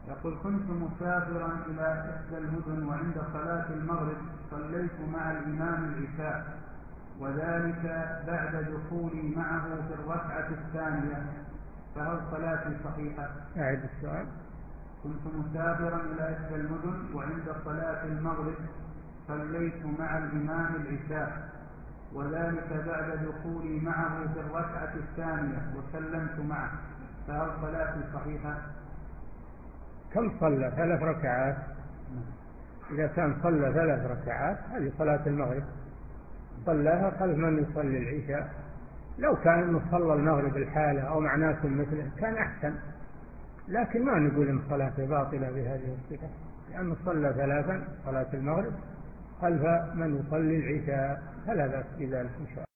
يقول: كنت مسافرا إلى إحدى المدن، وعند صلاة المغرب صليت مع الإمام العشاء، وذلك بعد دخولي معه في الركعة الثانية، فهل صلاتي صحيحة؟ أعد السؤال. كنت مسافرا إلى إحدى المدن، وعند صلاة المغرب صليت مع الإمام العشاء، وذلك بعد دخولي معه في الركعة الثانية وسلمت معه، فهل صلاتي صحيحة؟ كم صلى؟ 3 ركعات. إذا كان صلى 3 ركعات هذه صلاة المغرب، صلاها خلف من يصلي العشاء. لو كان انه صلى المغرب الحالة أو مع ناس مثله كان أحسن، لكن ما نقول إن صلاته باطلة بهذه الصفة، لأنه صلى 3 صلاة المغرب خلف من يصلي العشاء، فلا بأس بذلك إن شاء الله.